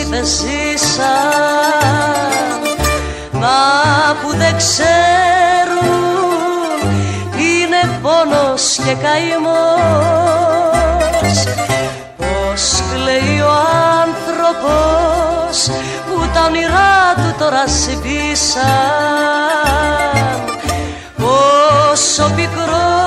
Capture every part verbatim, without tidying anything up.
δεν ζήσαν, μα που δεν ξέρουν είναι πόνος και καημός. Πως κλαίει ο άνθρωπος που τα όνειρά του τώρα σβήσαν, πως ο πικρός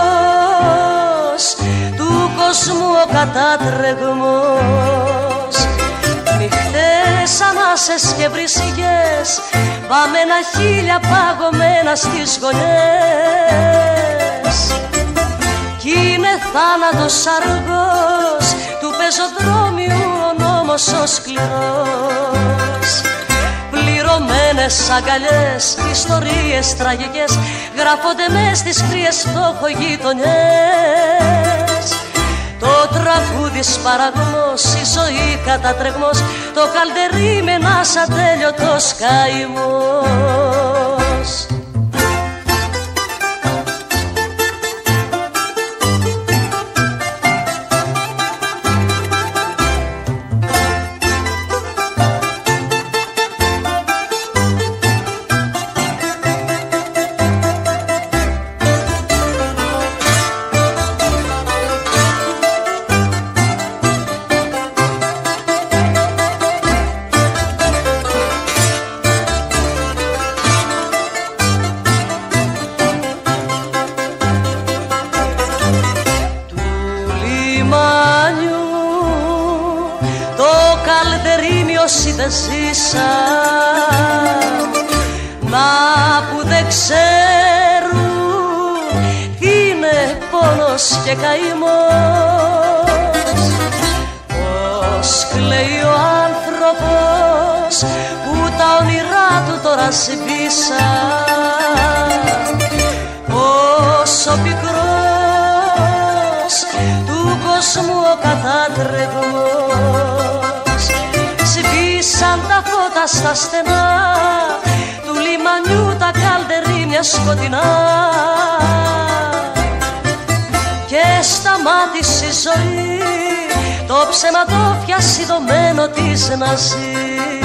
του κόσμου ο κατάτρεγμος. Νυχτές ανάσες και βρυσιές, βαμμένα χείλια παγωμένα στις γωνιές. Κι είναι θάνατος αργός του πεζοδρόμιου ο νόμος ο σκληρός. Πληρωμένες αγκαλιές, ιστορίες τραγικές γράφονται μες στις κρύες φτωχογειτονιές. Το τραγούδι σπαραγμός, η ζωή κατατρεγμός, το καλντερί με ένας ατέλειωτος καημός. Όσοι δεν ζήσαν, μα που δεν ξέρουν τι είναι πόνος και καημός. Πως κλαίει ο άνθρωπος που τα όνειρά του τώρα σβήσαν, πως ο πικρός του κόσμου ο κατάτρεγμος. Σβήσαν τα φώτα στα στενά του λιμανιού, τα καλντερίμια σκοτεινά, και σταμάτησε η ζωή, το ψεματόφια σιδωμένο της να ζει.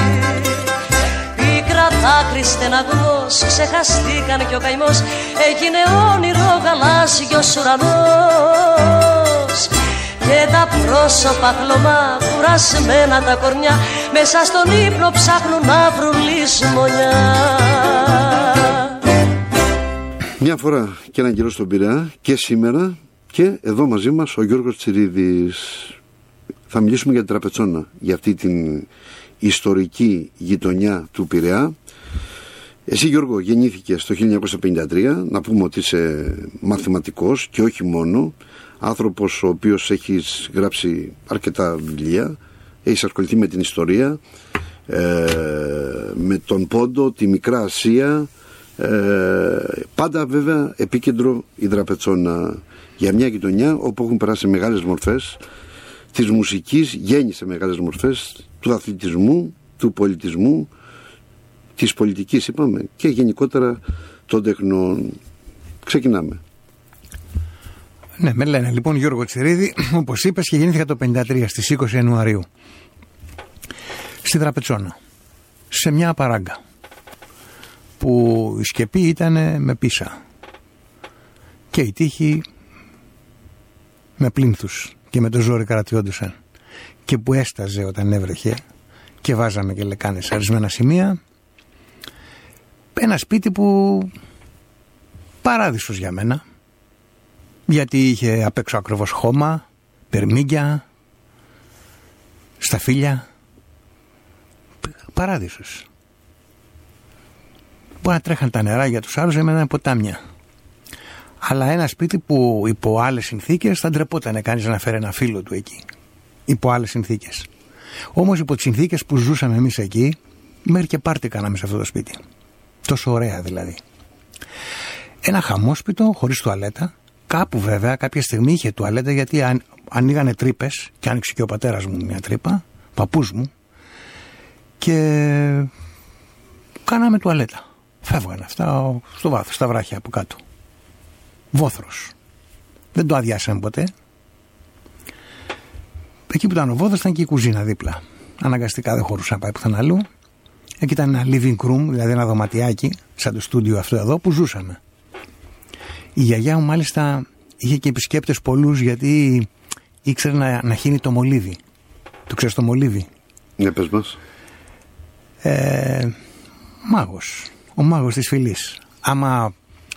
Πίκρα δάκρυ στεναγμός, ξεχαστήκαν κι ο καημός, έγινε όνειρο γαλάζιος ουρανός. Και τα πρόσωπα χλωμά, κουρασμένα τα κορμιά, μέσα στον ύπνο ψάχνουν να βρουν λησμονιά. Μια φορά και έναν καιρό στον Πειραιά και σήμερα, και εδώ μαζί μας ο Γιώργος Τσιρίδης. Θα μιλήσουμε για την Τραπετσόνα, για αυτή την ιστορική γειτονιά του Πειραιά. Εσύ, Γιώργο, γεννήθηκες το χίλια εννιακόσια πενήντα τρία. Να πούμε ότι είσαι μαθηματικός και όχι μόνο, άνθρωπος ο οποίος έχεις γράψει αρκετά βιβλία, έχεις ασχοληθεί με την ιστορία, ε, με τον Πόντο, τη Μικρά Ασία, ε, πάντα βέβαια επίκεντρο η Τραπετσόνα, για μια γειτονιά όπου έχουν περάσει μεγάλες μορφές της μουσικής, γέννησε μεγάλες μορφές του αθλητισμού, του πολιτισμού, της πολιτικής είπαμε, και γενικότερα των τεχνών. Ξεκινάμε. Ναι, με λένε λοιπόν Γιώργο Τσιρίδη, όπως είπες, και γεννήθηκα το πενήντα τρία στις είκοσι Ιανουαρίου στη Τραπετσόνα, σε μια παράγκα που η σκεπή ήταν με πίσα και η τείχη με πλήνθους και με το ζόρι καρατιόντουσαν, και που έσταζε όταν έβρεχε και βάζαμε και λεκάνες σε ορισμένα σημεία. Ένα σπίτι που παράδεισος για μένα, γιατί είχε απ' έξω ακριβώς χώμα, περμίγκια, σταφύλια, παράδεισος. Μπορεί να τρέχαν τα νερά για τους άλλους, εμένα ποτάμια. Αλλά ένα σπίτι που υπό άλλες συνθήκες θα ντρεπόταν κανείς να φέρει ένα φίλο του εκεί. Υπό άλλες συνθήκες. Όμως υπό τις συνθήκες που ζούσαμε εμείς εκεί, μέχρι και πάρτι κάναμε σε αυτό το σπίτι. Τόσο ωραία δηλαδή. Ένα χαμόσπιτο χωρίς τουαλέτα. Κάπου βέβαια κάποια στιγμή είχε τουαλέτα, γιατί αν, ανοίγανε τρύπες, και άνοιξε και ο πατέρας μου μια τρύπα, παππούς μου, και κάναμε τουαλέτα. Φεύγανε αυτά στο βάθος, στα βράχια από κάτω. Βόθρος. Δεν το αδειάσαμε ποτέ. Εκεί που ήταν ο βόθρος ήταν και η κουζίνα δίπλα. Αναγκαστικά δεν χωρούσα να πάει πουθενά αλλού. Εκεί ήταν ένα living room, δηλαδή ένα δωματιάκι, σαν το στούντιο αυτό εδώ, που ζούσαμε. Η γιαγιά μου μάλιστα είχε και επισκέπτες πολλούς, γιατί ήξερε να, να χύνει το μολύβι. Το ξέρεις το μολύβι? Ναι, πες μας. Ε, μάγος. Ο μάγος της φυλής. Άμα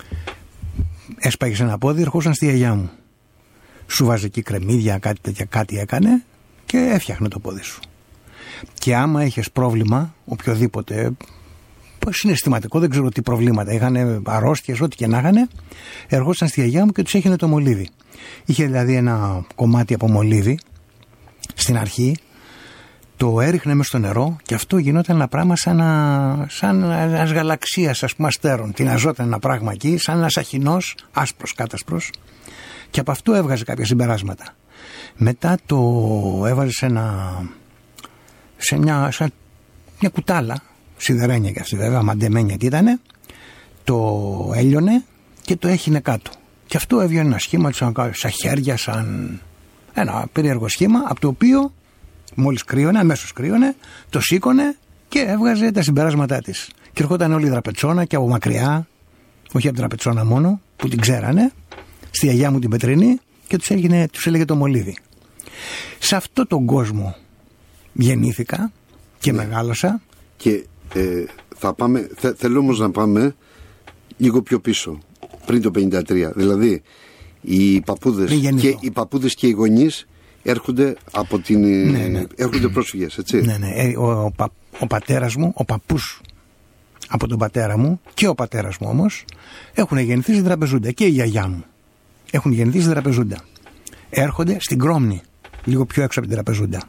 έσπαγες ένα πόδι, ερχόσαν στη γιαγιά μου. Σου βάζε εκεί κρεμμύδια, κάτι τέτοια, κάτι έκανε και έφτιαχνε το πόδι σου. Και άμα είχες πρόβλημα, οποιοδήποτε συναισθηματικό, δεν ξέρω τι προβλήματα είχαν, αρρώστιες, ό,τι και να είχαν, ερχόσαν στη γιαγιά μου και τους έχινε το μολύβι. Είχε δηλαδή ένα κομμάτι από μολύβι στην αρχή, το έριχνε μες στο νερό και αυτό γινόταν ένα πράγμα σαν, να, σαν ένας γαλαξίας, ας πούμε, αστέρων. Τειναζόταν ένα πράγμα εκεί, σαν ένας αχινός, άσπρος, κάτασπρος, και από αυτό έβγαζε κάποια συμπεράσματα. Μετά το έβαζε σε, ένα, σε, μια, σε μια κουτάλα, σιδερένια και αυτή βέβαια, μαντεμένια τι ήτανε, το έλειωνε και το έχινε κάτω. Και αυτό έβγαινε ένα σχήμα σαν, σαν χέρια, σαν ένα περίεργο σχήμα, από το οποίο μόλις κρύωνε, αμέσως κρύωνε, το σήκωνε και έβγαζε τα συμπεράσματά της. Και ερχόταν όλη η δραπετσόνα και από μακριά, όχι από την δραπετσόνα μόνο, που την ξέρανε, στη γιαγιά μου την Πετρίνη, και τους, έγινε, τους έλεγε το μολύβι. Σε αυτό τον κόσμο γεννήθηκα και ναι. μεγάλωσα. Και ε, θα πάμε, θε, θέλω όμως να πάμε λίγο πιο πίσω, πριν το πενήντα τρία. Δηλαδή, οι παππούδες και, οι παππούδες και οι γονείς έρχονται από την... Ναι, ναι. έρχονται πρόσφυγες, έτσι. Ναι, ναι. Ο, ο, ο, ο πατέρας μου, ο παππούς από τον πατέρα μου και ο πατέρας μου όμως έχουν γεννηθεί στην Τραπεζούντα, και η γιαγιά μου έχουν γεννηθεί στην Τραπεζούντα. Έρχονται στην Κρόμνη, λίγο πιο έξω από την Τραπεζούντα.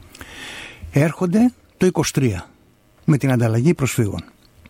Έρχονται το είκοσι τρία με την ανταλλαγή προσφύγων.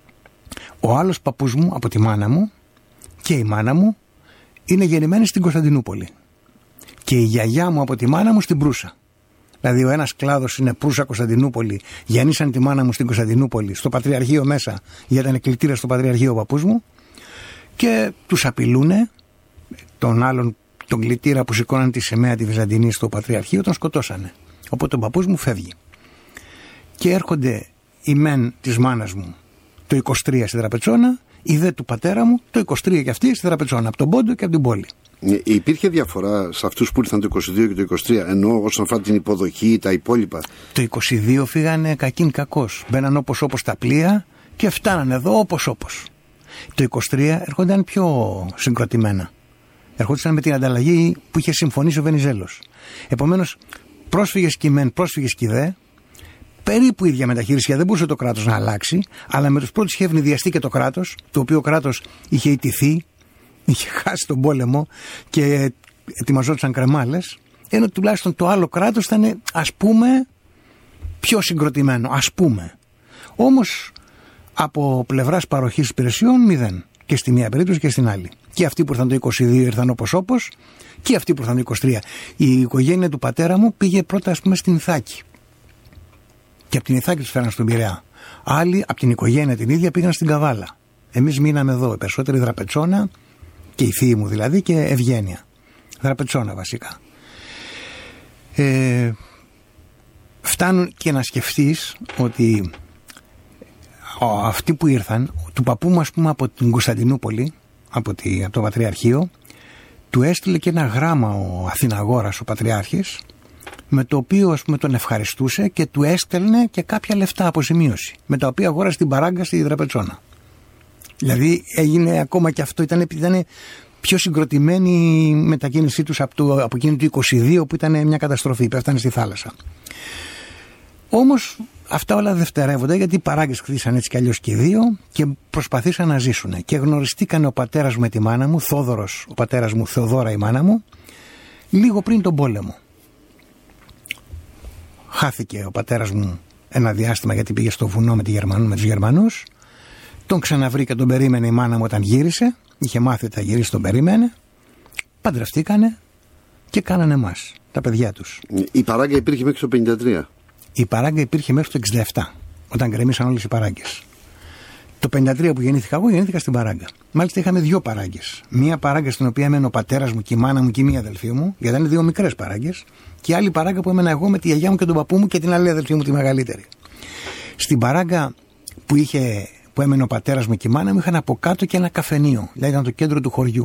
Ο άλλος παππούς μου από τη μάνα μου και η μάνα μου είναι γεννημένοι στην Κωνσταντινούπολη. Και η γιαγιά μου από τη μάνα μου στην Προύσα. Δηλαδή, ο ένας κλάδος είναι Προύσα Κωνσταντινούπολη. Γεννήσαν τη μάνα μου στην Κωνσταντινούπολη, στο Πατριαρχείο μέσα, γιατί ήταν κλητήρα στο Πατριαρχείο ο παππούς μου. Και τους απειλούνε, τον άλλον, τον κλητήρα που σηκώναν τη σημαία τη Βυζαντινή στο Πατριαρχείο, τον σκοτώσανε. Οπότε ο παππούς μου φεύγει. Και έρχονται οι μεν της μάνας μου το είκοσι τρία στη Δραπετσόνα, οι δε του πατέρα μου το είκοσι τρία και αυτοί στη Δραπετσόνα, από τον Πόντο και από την πόλη. Υπήρχε διαφορά σε αυτούς που ήρθαν το είκοσι δύο και το είκοσι τρία, ενώ όσον αφορά την υποδοχή, τα υπόλοιπα? Το είκοσι δύο φύγανε κακήν κακός. Μπαίναν όπως όπως τα πλοία και φτάνανε εδώ όπως όπως. Το είκοσι τρία έρχονταν πιο συγκροτημένα. Ερχόντουσαν με την ανταλλαγή που είχε συμφωνήσει ο Βενιζέλος. Επομένως, πρόσφυγες κι μεν, πρόσφυγες κι δε, περίπου ίδια μεταχείριση, δεν μπορούσε το κράτος να αλλάξει, αλλά με τους πρώτους είχε ευνηδιαστεί και το κράτος, το οποίο κράτος είχε ιτηθεί, είχε χάσει τον πόλεμο και ετοιμαζόντουσαν κρεμάλες, ενώ τουλάχιστον το άλλο κράτος ήταν, ας πούμε, πιο συγκροτημένο, ας πούμε. Όμως από πλευράς παροχής υπηρεσιών μηδέν, και στη μία περίπτωση και στην άλλη. Και αυτοί που ήρθαν το είκοσι δύο ήρθαν όπως όπως, και αυτοί που ήρθαν το είκοσι τρία. Η οικογένεια του πατέρα μου πήγε πρώτα, ας πούμε, στην Ιθάκη. Και από την Ιθάκη τους φέραν στον Πειραιά. Άλλοι από την οικογένεια την ίδια πήγαν στην Καβάλα. Εμείς μείναμε εδώ, οι περισσότεροι Δραπετσόνα, και η θεία μου δηλαδή, και Ευγένεια. Δραπετσόνα βασικά. Ε, φτάνουν και να σκεφτείς ότι ο, αυτοί που ήρθαν, του παππού μου, ας πούμε, από την Κωνσταντινούπολη, από, τη, από το Πατριαρχείο, του έστειλε και ένα γράμμα ο Αθηναγόρας, ο Πατριάρχης, με το οποίο, ας πούμε, τον ευχαριστούσε και του έστελνε και κάποια λεφτά αποζημίωση, με τα οποία αγόρασε την παράγκα στη Δραπετσόνα. Δηλαδή έγινε ακόμα και αυτό, ήταν, ήταν πιο συγκροτημένη η μετακίνησή τους από, το, από εκείνη του είκοσι δύο που ήταν μια καταστροφή, πέφτανε στη θάλασσα. Όμως αυτά όλα δευτερεύονται, γιατί οι παράγκες χτίσαν έτσι κι αλλιώς και δύο και προσπαθήσαν να ζήσουν. Και γνωριστήκαν ο πατέρας μου με τη μάνα μου, Θόδωρος ο πατέρας μου, Θεοδώρα η μάνα μου, λίγο πριν τον πόλεμο. Χάθηκε ο πατέρας μου ένα διάστημα γιατί πήγε στο βουνό με, τη Γερμανού, με τους Γερμανούς. Τον ξαναβρήκε, τον περίμενε η μάνα μου όταν γύρισε. Είχε μάθει ότι θα γυρίσει, τον περίμενε. Παντρευτήκανε και κάνανε εμάς, τα παιδιά τους. Η παράγκα υπήρχε μέχρι το πενήντα τρία. Η παράγκα υπήρχε μέχρι το εξήντα επτά, όταν γκρεμίσαν όλες οι παράγκες. Το πενήντα τρία που γεννήθηκα εγώ, γεννήθηκα στην Παράγκα. Μάλιστα είχαμε δύο παράγκες. Μία παράγκα στην οποία έμενε ο πατέρας μου και η μάνα μου και η μία αδελφή μου, γιατί ήταν δύο μικρές παράγκες. Και άλλη παράγκα που έμενα εγώ με τη γιαγιά μου και τον παππού μου και την άλλη αδελφή μου, τη μεγαλύτερη. Στην παράγκα που, είχε, που έμενε ο πατέρας μου και η μάνα μου, είχαν από κάτω και ένα καφενείο. Δηλαδή ήταν το κέντρο του χωριού,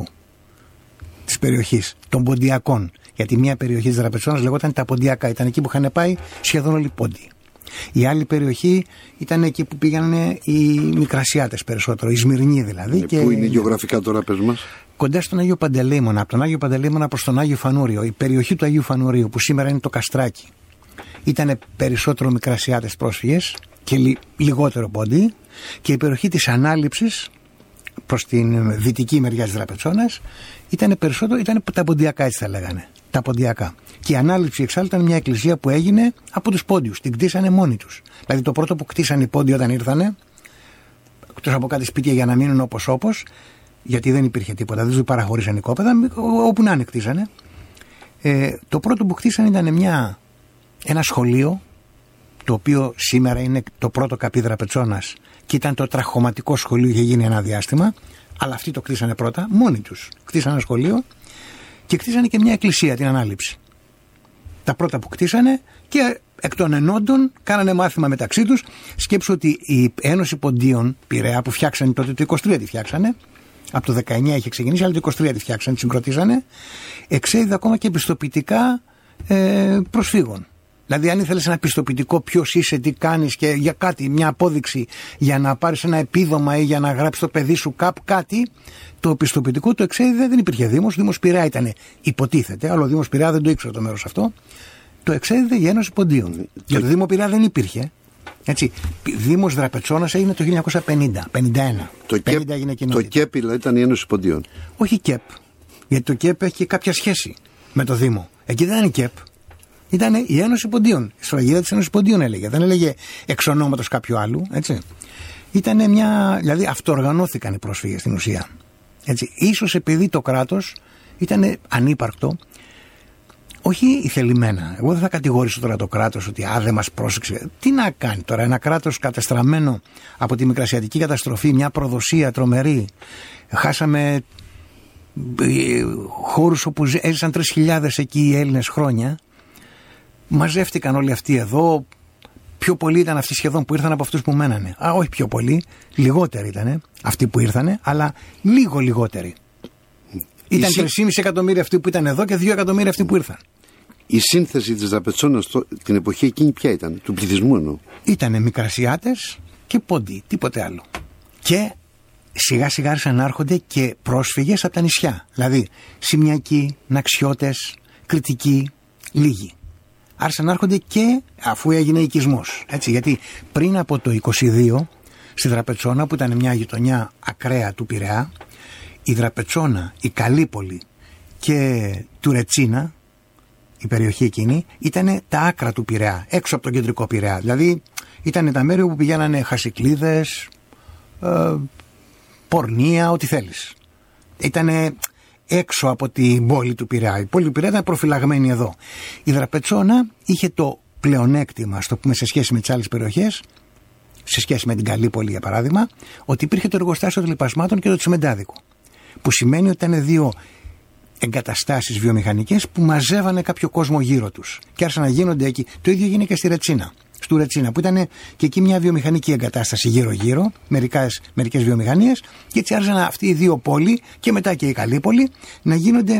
της περιοχής, των Ποντιακών. Γιατί μια περιοχή της Δραπετσόνας λεγόταν τα Ποντιακά. Ήταν εκεί που είχαν πάει σχεδόν όλοι οι Πόντιοι. Η άλλη περιοχή ήταν εκεί που πήγανε οι Μικρασιάτες περισσότερο, οι Σμυρνοί δηλαδή. Ε, και... Πού είναι γεωγραφικά τώρα, πες μας? Κοντά στον Άγιο Παντελεήμονα, από τον Άγιο Παντελεήμονα προς τον Άγιο Φανούριο. Η περιοχή του Αγίου Φανουρίου, που σήμερα είναι το Καστράκι, ήταν περισσότερο Μικρασιάτες πρόσφυγες και λι... λιγότερο Πόντιοι. Και η περιοχή της Ανάληψης, προς την δυτική μεριά της Δραπετσόνας, ήταν περισσότερο, ήταν τα Ποντιακά, έτσι θα λέγανε. Τα Ποντιακά. Και η Ανάληψη εξάλλου ήταν μια εκκλησία που έγινε από τους Πόντιους. Την κτίσανε μόνοι τους. Δηλαδή το πρώτο που κτίσανε οι Πόντιοι όταν ήρθανε, εκτός από κάτι σπίτια για να μείνουν όπως όπως, γιατί δεν υπήρχε τίποτα, δεν τους παραχωρήσαν οικόπεδα, όπου να είναι κτίσανε. Ε, το πρώτο που κτίσανε ήταν μια, ένα σχολείο, το οποίο σήμερα είναι το πρώτο καπί Δραπετσόνας και ήταν το τραχωματικό σχολείο, είχε γίνει ένα διάστημα, αλλά αυτοί το κτίσανε πρώτα, μόνοι τους. Κτίσανε ένα σχολείο και κτίσανε και μια εκκλησία, την Ανάληψη. Τα πρώτα που κτίσανε και εκ των ενόντων κάνανε μάθημα μεταξύ τους. Σκέψου ότι η Ένωση Ποντίων Πειραιά που φτιάξανε τότε, το είκοσι τρία τη φτιάξανε, από το δεκαεννιά είχε ξεκινήσει, αλλά το είκοσι τρία τη φτιάξανε, τη συγκροτήσανε, εξέδιδε ακόμα και πιστοποιητικά ε, προσφύγων. Δηλαδή, αν ήθελες ένα πιστοποιητικό, ποιος είσαι, τι κάνεις και για κάτι, μια απόδειξη για να πάρεις ένα επίδομα ή για να γράψεις το παιδί σου κάπου κάτι, το πιστοποιητικό το εξέδιδε, δεν υπήρχε Δήμος. Δήμος Πειραιά ήταν, υποτίθεται, αλλά ο Δήμος Πειραιά δεν το ήξερε το μέρος αυτό. Το εξέδιδε η Ένωση Ποντίων. Για το Δήμο Πειραιά δεν υπήρχε. Έτσι. Δήμος Δραπετσόνας έγινε το χίλια εννιακόσια πενήντα, πενήντα ένα. Το ΚΕΠ, το ΚΕΠ ήταν η Ένωση Ποντίων. Όχι ΚΕΠ. Γιατί το ΚΕΠ έχει κάποια σχέση με το Δήμο. Εκεί δεν είναι ΚΕΠ. Ήταν η Ένωση Ποντίων. Η σφραγίδα της Ένωσης Ποντίων έλεγε. Δεν έλεγε εξ ονόματος κάποιου άλλου. Έτσι. Ήταν μια. Δηλαδή αυτοοργανώθηκαν οι πρόσφυγες στην ουσία. Έτσι. Ίσως επειδή το κράτος ήταν ανύπαρκτο, όχι ηθελημένα. Εγώ δεν θα κατηγορήσω τώρα το κράτος ότι α, δεν μας πρόσεξε. Τι να κάνει τώρα ένα κράτος κατεστραμμένο από τη μικρασιατική καταστροφή, μια προδοσία τρομερή. Χάσαμε χώρους όπου έζησαν τρεις χιλιάδες εκεί οι Έλληνες χρόνια. Μαζεύτηκαν όλοι αυτοί εδώ. Πιο πολλοί ήταν αυτοί σχεδόν που ήρθαν από αυτούς που μένανε. Α, όχι πιο πολλοί, λιγότεροι ήταν αυτοί που ήρθανε, αλλά λίγο λιγότεροι. Ήταν τρία κόμμα πέντε εκατομμύρια αυτοί που ήταν εδώ και δύο εκατομμύρια αυτοί που ήρθαν. Η σύνθεση της Δραπετσόνας την εποχή εκείνη ποια ήταν, του πληθυσμού εννοώ? Ήτανε Μικρασιάτες και Πόντιοι, τίποτε άλλο. Και σιγά σιγά άρχισαν να έρχονται και πρόσφυγες από τα νησιά. Δηλαδή Σιμιακοί, Ναξιώτες, Κρητικοί, λίγοι. Άρχισαν να έρχονται και αφού έγινε οικισμός. Έτσι, γιατί πριν από το είκοσι δύο στη Δραπετσόνα, που ήταν μια γειτονιά ακραία του Πειραιά, η Δραπετσόνα, η Καλύπολη και του Ρετσίνα, η περιοχή εκείνη, ήταν τα άκρα του Πειραιά, έξω από τον κεντρικό Πειραιά. Δηλαδή ήταν τα μέρη όπου πηγαίνανε Χασικλίδες, ε, Πορνία, ό,τι θέλεις. Ήτανε έξω από την πόλη του Πειραιά. Η πόλη του Πειραιά ήταν προφυλαγμένη εδώ. Η Δραπετσόνα είχε το πλεονέκτημα, στο πούμε, σε σχέση με τις άλλες περιοχές, σε σχέση με την Καλύπολη για παράδειγμα, ότι υπήρχε το εργοστάσιο των λιπασμάτων και το τσιμεντάδικο. Που σημαίνει ότι ήταν δύο εγκαταστάσεις βιομηχανικές που μαζεύανε κάποιο κόσμο γύρω τους. Και άρχισαν να γίνονται εκεί. Το ίδιο έγινε και στη Ρετσίνα. Στου Ρετσίνα, που ήταν και εκεί μια βιομηχανική εγκατάσταση γύρω-γύρω, μερικές, μερικές βιομηχανίες, και έτσι άρχισαν αυτοί οι δύο πόλοι και μετά και η Καλύπολη να γίνονται,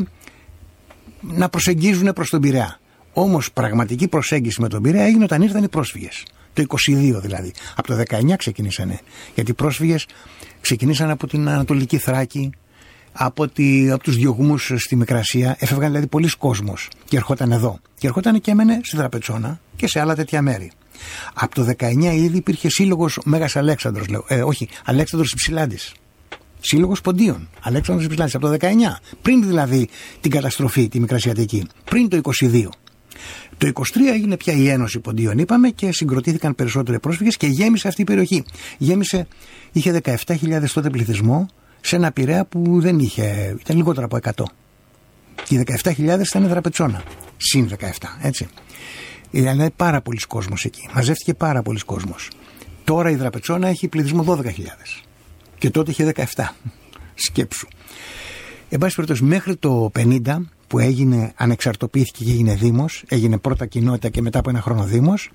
να προσεγγίζουν προς τον Πειραιά. Όμως πραγματική προσέγγιση με τον Πειραιά έγινε όταν ήρθαν οι πρόσφυγες. Το είκοσι δύο δηλαδή. Από το δεκαεννιά ξεκινήσανε. Γιατί οι πρόσφυγες ξεκινήσαν από την Ανατολική Θράκη, από, τη, από τους διωγμούς στη Μικρασία. Έφευγαν δηλαδή πολλοί κόσμος και ερχόταν εδώ. Και ερχόταν και έμενε στη Δραπετσόνα και σε άλλα τέτοια μέρη. Από το δεκαεννιά ήδη υπήρχε σύλλογος Μέγας Αλέξανδρος, λέω. Ε, όχι, Αλέξανδρος Υψηλάντης. Σύλλογος Ποντίων. Αλέξανδρος Υψηλάντης. Από το δεκαεννιά. Πριν δηλαδή την καταστροφή, τη Μικρασιατική. Πριν το είκοσι δύο. Το είκοσι τρία έγινε πια η Ένωση Ποντίων, είπαμε, και συγκροτήθηκαν περισσότεροι πρόσφυγες και γέμισε αυτή η περιοχή. Γέμισε, είχε δεκαεπτά χιλιάδες τότε πληθυσμό, σε ένα Πειραιά που δεν είχε, ήταν λιγότερο από εκατό. Και οι δεκαεπτά χιλιάδες ήταν Δραπετσόνα. Συν δεκαεπτά, έτσι. Ήταν πάρα πολλοί κόσμος εκεί. Μαζεύτηκε πάρα πολλοί κόσμος. Τώρα η Δραπετσόνα έχει πληθυσμό δώδεκα χιλιάδες. Και τότε είχε δεκαεπτά. Σκέψου. Εν πάση περιπτώσει, μέχρι το πενήντα που έγινε, ανεξαρτοποιήθηκε και έγινε δήμος, έγινε πρώτα κοινότητα και μετά από ένα χρόνο δήμος,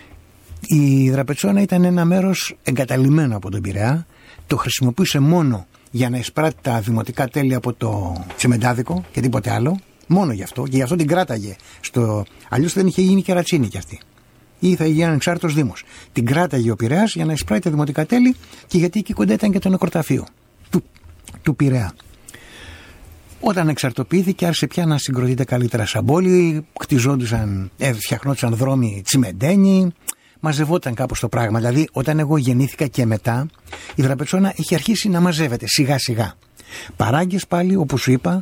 η Δραπετσόνα ήταν ένα μέρος εγκαταλειμμένο από τον Πειραιά. Το χρησιμοποιούσε μόνο για να εισπράττει τα δημοτικά τέλη από το τσιμεντάδικο και τίποτε άλλο. Μόνο γι' αυτό. Και γι' αυτό την κράταγε. Στο... Αλλιώς δεν είχε γίνει κερατσίνη κι αυτή. Ή θα γίνει ανεξάρτητος δήμος. Την κράταγε ο Πειραιάς για να εισπράττει τα δημοτικά τέλη και γιατί εκεί κοντά ήταν και το νεκροταφείο του, του Πειραιά. Όταν εξαρτοποιήθηκε, άρχισε πια να συγκροτείται καλύτερα σαν πόλη. Κτιζόντουσαν, ε, φτιαχνόντουσαν δρόμοι τσιμεντένοι. Μαζευόταν κάπως το πράγμα. Δηλαδή, όταν εγώ γεννήθηκα και μετά, η Δραπετσόνα είχε αρχίσει να μαζεύεται σιγά σιγά. Παράγκες πάλι, όπως σου είπα,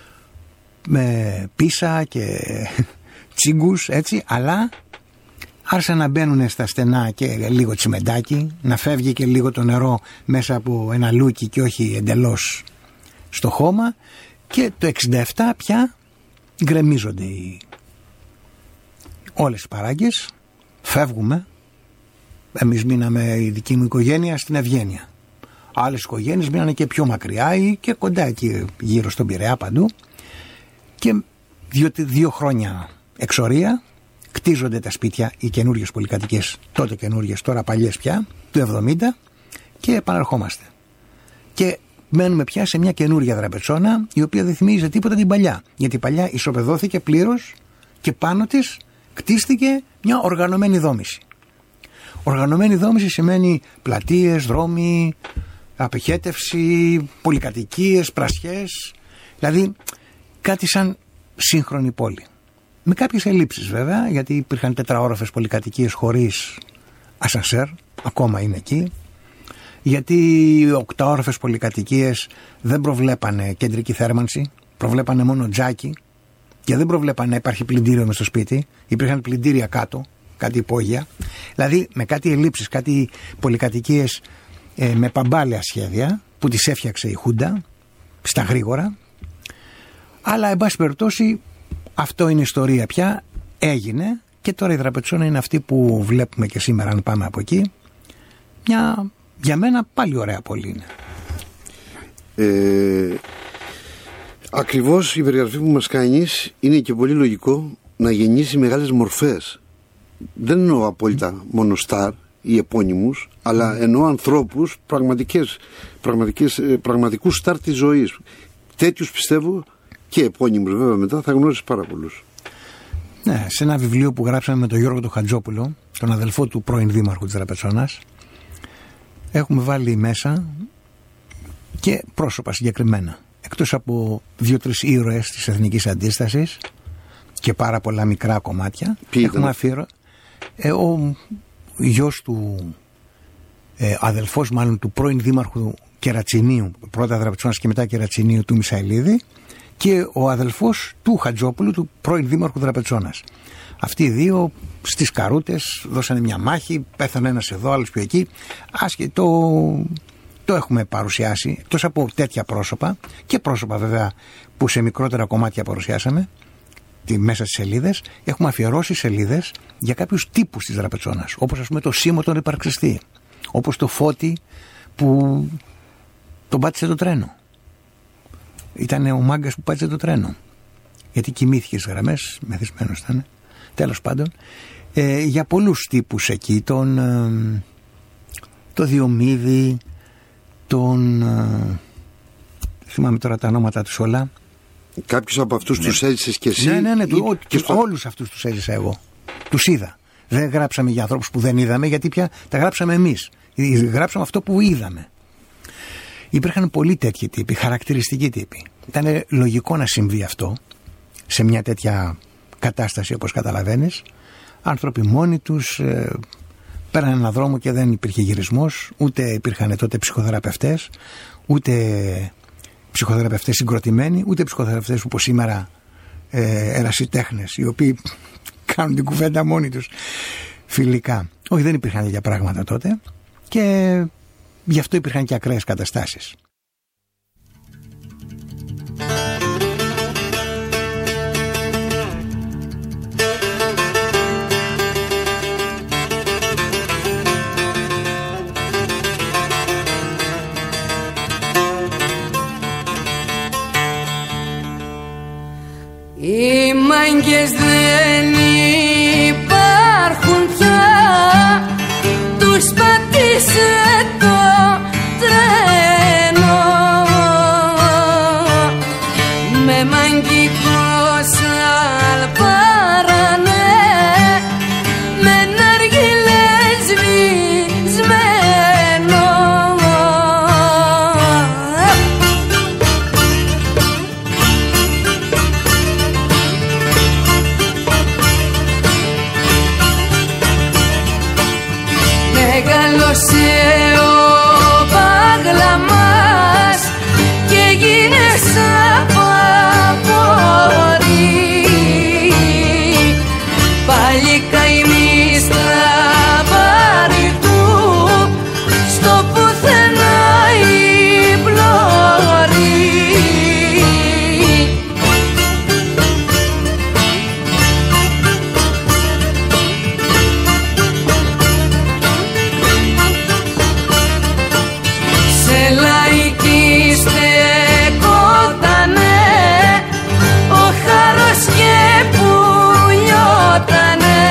με πίσα και τσίγκους, έτσι, αλλά άρχισαν να μπαίνουν στα στενά και λίγο τσιμεντάκι, να φεύγει και λίγο το νερό μέσα από ένα λούκι και όχι εντελώς στο χώμα, και το εξήντα επτά πια γκρεμίζονται οι... όλες οι παράγκες. Φεύγουμε. Εμείς μείναμε, η δική μου οικογένεια, στην Ευγένεια. Άλλες οικογένειες μείνανε και πιο μακριά ή και κοντά εκεί γύρω στον Πειραιά παντού. Και δύο, δύο χρόνια εξορία, κτίζονται τα σπίτια, οι καινούριες πολυκατοικίες, τότε καινούριες, τώρα παλιές πια, του εβδομήντα, και επαναρχόμαστε. Και μένουμε πια σε μια καινούρια Δραπετσόνα, η οποία δεν θυμίζει τίποτα την παλιά. Γιατί η παλιά ισοπεδώθηκε πλήρως και πάνω της κτίστηκε μια οργανωμένη δόμηση. Οργανωμένη δόμηση σημαίνει πλατείες, δρόμοι, απεχέτευση, πολυκατοικίες, πρασιές, δηλαδή κάτι σαν σύγχρονη πόλη. Με κάποιες ελλείψεις βέβαια, γιατί υπήρχαν τετραόροφες πολυκατοικίες χωρίς ασανσέρ, ακόμα είναι εκεί. Γιατί οι οκταόροφες πολυκατοικίες δεν προβλέπανε κεντρική θέρμανση, προβλέπανε μόνο τζάκι και δεν προβλέπανε να υπάρχει πλυντήριο μες στο σπίτι, υπήρχαν πλυντήρια κάτω, κάτι υπόγεια. Δηλαδή με κάτι ελλείψεις, κάτι πολυκατοικίες ε, με παμπάλαια σχέδια που τις έφτιαξε η Χούντα στα γρήγορα. Αλλά εν πάση περιπτώσει αυτό είναι ιστορία πια, έγινε, και τώρα η Δραπετσόνα είναι αυτή που βλέπουμε και σήμερα αν πάμε από εκεί. Μια, για μένα πάλι ωραία πόλη είναι. Ε, ακριβώς η περιγραφή που μας κάνεις είναι και πολύ λογικό να γεννήσει μεγάλες μορφές. Δεν εννοώ απόλυτα μόνο στάρ ή επώνυμους, αλλά εννοώ ανθρώπους, πραγματικές, πραγματικές, πραγματικούς στάρ της ζωής. Τέτοιους πιστεύω και επώνυμους βέβαια μετά θα γνώσεις πάρα πολλούς. Ναι, σε ένα βιβλίο που γράψαμε με τον Γιώργο τον Χατζόπουλο, τον αδελφό του πρώην δήμαρχου της Δραπετσόνας, έχουμε βάλει μέσα και πρόσωπα συγκεκριμένα. Εκτός από δύο-τρεις ήρωες της εθνικής αντίστασης και πάρα πολλά μικρά κομμάτια, Ποιοι έχουμε αφιερώ... ε, ο γιος του, ε, αδελφός μάλλον του πρώην δήμαρχου Κερατσινίου, πρώτα Δραπετσόνας και μετά Κερατσινίου, του Μισαηλίδη, και ο αδελφός του Χατζόπουλου, του πρώην δήμαρχου Δραπετσόνας. Αυτοί οι δύο στις Καρούτες δώσανε μια μάχη, πέθανε ένας εδώ, άλλος πιο εκεί. Άσχε, το, το έχουμε παρουσιάσει, εκτός από τέτοια πρόσωπα και πρόσωπα βέβαια που σε μικρότερα κομμάτια παρουσιάσαμε τη, μέσα στις σελίδες, έχουμε αφιερώσει σελίδες για κάποιους τύπους της Δραπετσόνας, όπως ας πούμε το Σίμω τον υπαρξιστή, όπως το Φώτη που τον πάτησε το τρένο. Ήταν ο μάγκας που πάτησε το τρένο, γιατί κοιμήθηκε στις γραμμές, μεθυσμένος ήταν. Τέλος πάντων, ε, για πολλούς τύπους εκεί, τον ε, το Διομήδη, τον ε, θυμάμαι τώρα τα ονόματα τους όλα. Κάποιους από αυτούς ναι. τους έζησες και εσύ? Ναι, ναι, ναι, του, και στο... όλους αυτούς τους έζησα εγώ. Τους είδα. Δεν γράψαμε για ανθρώπους που δεν είδαμε, γιατί πια τα γράψαμε εμείς. Γράψαμε αυτό που είδαμε. Υπήρχαν πολλοί τέτοιοι τύποι, χαρακτηριστικοί τύποι. Ήταν λογικό να συμβεί αυτό σε μια τέτοια κατάσταση, όπως καταλαβαίνεις. Άνθρωποι μόνοι τους ε, πέραν έναν δρόμο και δεν υπήρχε γυρισμός, ούτε υπήρχαν τότε ψυχοθεραπευτές, ούτε ψυχοθεραπευτές συγκροτημένοι, ούτε ψυχοθεραπευτές όπως σήμερα ε, ερασιτέχνες, οι οποίοι κάνουν την κουβέντα μόνοι τους φιλικά. Όχι, δεν υπήρχαν τέτοια πράγματα τότε και γι' αυτό υπήρχαν και ακραίες καταστάσεις. Οι μάγκες δεν υπάρχουν πια, τους πατήσε το τρένο. Με μαγκικό σαλπάρανε, με ναργιλές σβησμένο. Μεγάλωσε ο παγλαμάς και γίνε σαν παπορί. Πάλι καημί στα βάρη του, στο πουθενά η πλώρη. Σε λαϊκή στεκότανε ο χάρος και πουλιότανε,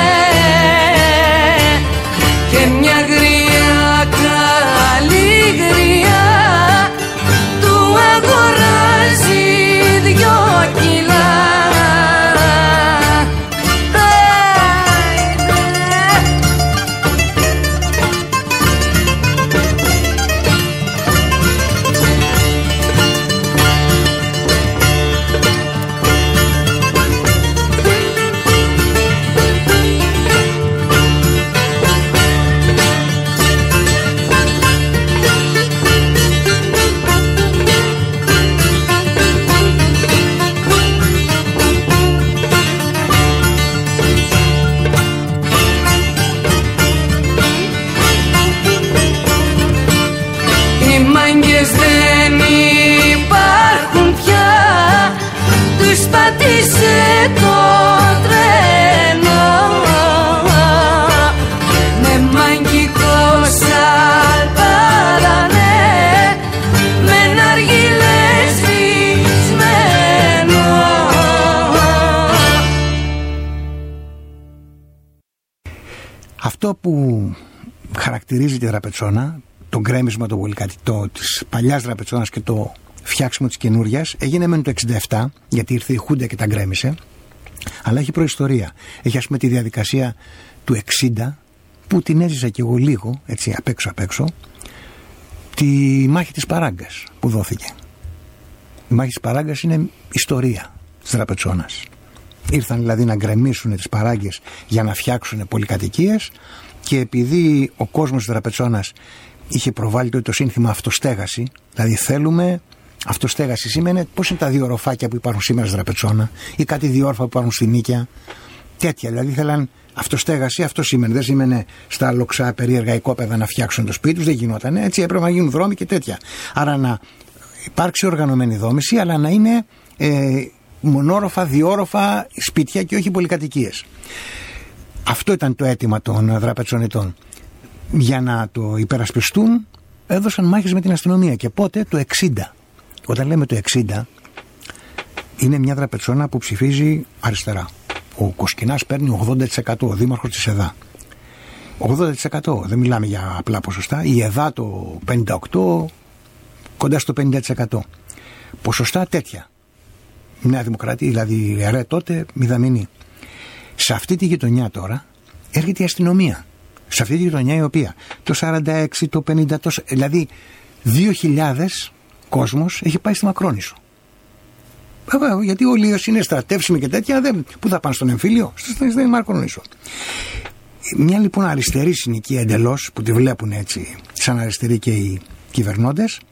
και μια γριά καλή γριά του αγοράζει δυο κιλά. Οι μάγκες δεν υπάρχουν πια, τους πατήσε το τρένο. Με μαγκικό σαλπάρανε, με ναργιλές σβησμένο. Αυτό που χαρακτηρίζει τη δραπετσόνα, το γκρέμισμα το πολυκατοικητό της παλιάς δραπετσόνας και το φτιάξιμο της καινούριας, έγινε μεν το εξήντα επτά, γιατί ήρθε η Χούντα και τα γκρέμισε, αλλά έχει προϊστορία. Έχει, ας πούμε, τη διαδικασία του εξήντα, που την έζησα κι εγώ λίγο, έτσι απ' έξω απ' έξω, τη μάχη της Παράγκας που δόθηκε. Η μάχη της Παράγκας είναι ιστορία της δραπετσόνας. Ήρθαν δηλαδή να γκρεμίσουν τις παράγκες για να φτιάξουν πολυκατοικίες, και επειδή ο κόσμος της δραπετσόνας είχε προβάλει το σύνθημα αυτοστέγαση, δηλαδή θέλουμε αυτοστέγαση, σήμαινε πώς είναι τα δύο οροφάκια που υπάρχουν σήμερα στη Δραπετσόνα ή κάτι διόρφα που υπάρχουν στη Νίκαια, τέτοια, δηλαδή θέλαν αυτοστέγαση. Αυτό σήμαινε, δεν σήμαινε στα λοξά περίεργα οικόπεδα να φτιάξουν το σπίτι τους, δεν γινόταν, έτσι έπρεπε να γίνουν δρόμοι και τέτοια. Άρα να υπάρξει οργανωμένη δόμηση, αλλά να είναι ε, μονόροφα, διόροφα σπίτια και όχι πολυκατοικίες. Αυτό ήταν το αίτημα των δραπετσονιτών. Για να το υπερασπιστούν έδωσαν μάχες με την αστυνομία. Και πότε? Το εξήντα. Όταν λέμε το εξήντα, είναι μια δραπετσόνα που ψηφίζει αριστερά. Ο Κοσκινάς παίρνει ογδόντα τοις εκατό, ο δήμαρχος της ΕΔΑ. ογδόντα τοις εκατό, δεν μιλάμε για απλά ποσοστά. Η ΕΔΑ το πενήντα οκτώ τοις εκατό, κοντά στο πενήντα τοις εκατό. Ποσοστά τέτοια. Νέα Δημοκρατία, δηλαδή ΕΡΕ τότε, μηδαμινή. Σε αυτή τη γειτονιά τώρα έρχεται η αστυνομία. Σε αυτή τη γειτονιά η οποία το σαράντα έξι, το πενήντα, το, δηλαδή δύο χιλιάδες κόσμος έχει πάει στη Μακρόνισσο. Βέβαια, γιατί ο Λίος είναι στρατεύσιμοι και τέτοια, δεν, πού θα πάνε στον εμφύλιο, στη Μακρόνισσο. Μια λοιπόν αριστερή συνοικία εντελώς, που τη βλέπουν έτσι σαν αριστεροί και οι κυβερνώντες,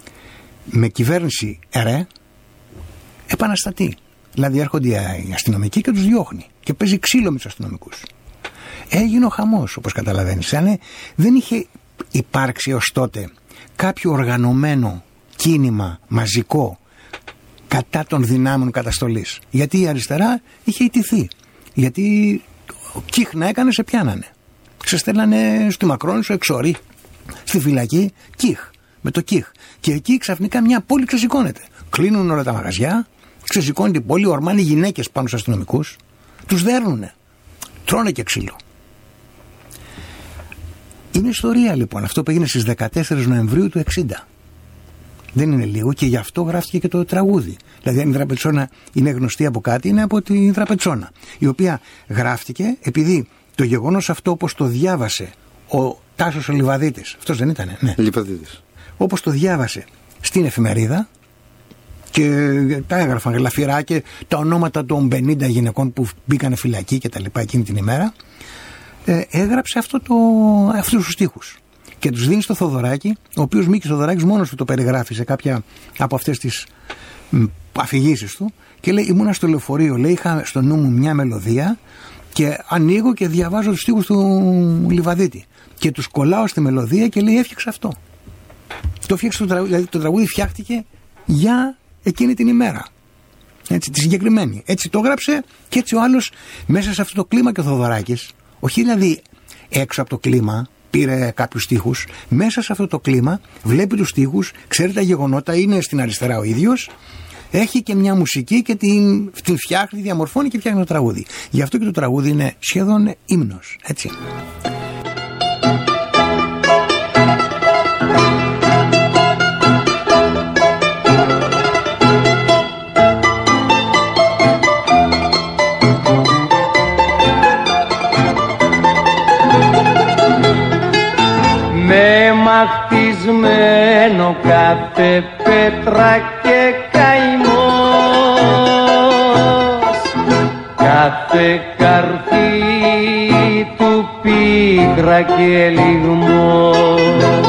με κυβέρνηση ΕΡΕ, επαναστατεί. Δηλαδή έρχονται οι αστυνομικοί και τους διώχνει και παίζει ξύλο με τους αστυνομικούς. Έγινε ο χαμός, όπως καταλαβαίνεις. Αν δεν είχε υπάρξει ως τότε κάποιο οργανωμένο κίνημα μαζικό κατά των δυνάμεων καταστολής. Γιατί η αριστερά είχε ιτηθεί. Γιατί κύχ να έκανε, σε πιάνανε. Σε στέλνανε στη Μακρόνισσο εξορί, στη φυλακή, κύχ, με το κύχ. Και εκεί ξαφνικά μια πόλη ξεσηκώνεται. Κλείνουν όλα τα μαγαζιά, Ξεσηκώνει την πόλη, ορμάνε γυναίκες πάνω στους αστυνομικούς, τους δέρνουνε, τρώνε και ξύλο. Είναι ιστορία λοιπόν αυτό που έγινε στις δεκατέσσερις Νοεμβρίου του εξήντα. Δεν είναι λίγο και γι' αυτό γράφτηκε και το τραγούδι. Δηλαδή αν η Τραπετσόνα είναι γνωστή από κάτι, είναι από την Τραπετσόνα, η οποία γράφτηκε επειδή το γεγονός αυτό, όπως το διάβασε ο Τάσος ο Λιβαδίτης, αυτός δεν ήτανε? Ναι. Λιβαδίτης. Όπως το διάβασε στην εφημερίδα και τα έγραφαν γλαφυρά και τα ονόματα των πενήντα γυναικών που μπήκανε φυλακή και τα λοιπά εκείνη την ημέρα, ε, έγραψε αυτό το, αυτούς τους στίχους και τους δίνει στο Θοδωράκη, ο οποίος Μίκης Θοδωράκης μόνος του το περιγράφει σε κάποια από αυτές τις αφηγήσεις του και λέει, ήμουνα στο λεωφορείο, λέει, είχα στο νου μου μια μελωδία και ανοίγω και διαβάζω τους στίχους του Λιβαδίτη και τους κολλάω στη μελωδία και λέει, έφτιαξα αυτό. Το φτιάξε το τραγούδι, δηλαδή το τραγούδι φτιάχτηκε για εκείνη την ημέρα. Έτσι, τη συγκεκριμένη. Έτσι το έγραψε και έτσι ο άλλος μέσα σε αυτό το κλίμα και ο Θοδωράκης, όχι δηλαδή έξω από το κλίμα, πήρε κάποιους στίχους, μέσα σε αυτό το κλίμα βλέπει τους στίχους, ξέρει τα γεγονότα, είναι στην αριστερά ο ίδιος, έχει και μια μουσική και την, την φτιάχνει, διαμορφώνει και φτιάχνει το τραγούδι. Γι' αυτό και το τραγούδι είναι σχεδόν ύμνος. Έτσι. Με μαχτισμένο κάθε πέτρα και καημός, κάθε καρφί του πίκρα και λιγμός.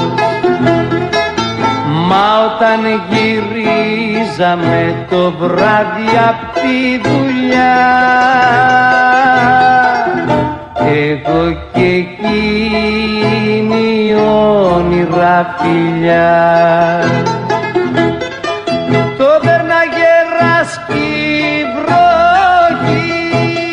Μα όταν γυρίζαμε το βράδυ απ' τη δουλειά, εγώ και εκείνη όνειρα φιλιά, το δέρναγε ράσκει βροχή,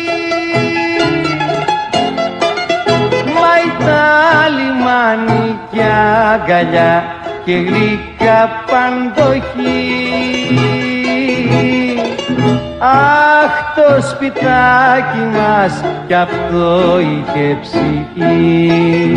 μα ήταν λιμάνι κι αγκαλιά και γλυκά παντοχή. Αχ, το σπιτάκι μας κι αυτό είχε ψυχή.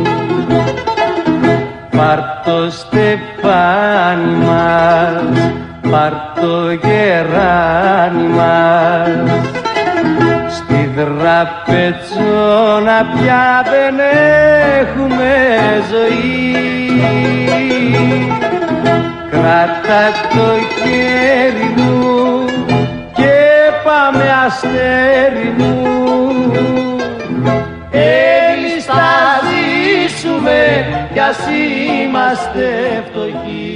Πάρ' το στεφάνι μας, πάρ' το γεράνι μας, στη Τραπετσόνα πια δεν έχουμε ζωή. Κράτα το χέρι μου και πάμε αστέρι μου, εμείς θα ζήσουμε κι ας είμαστε φτωχοί.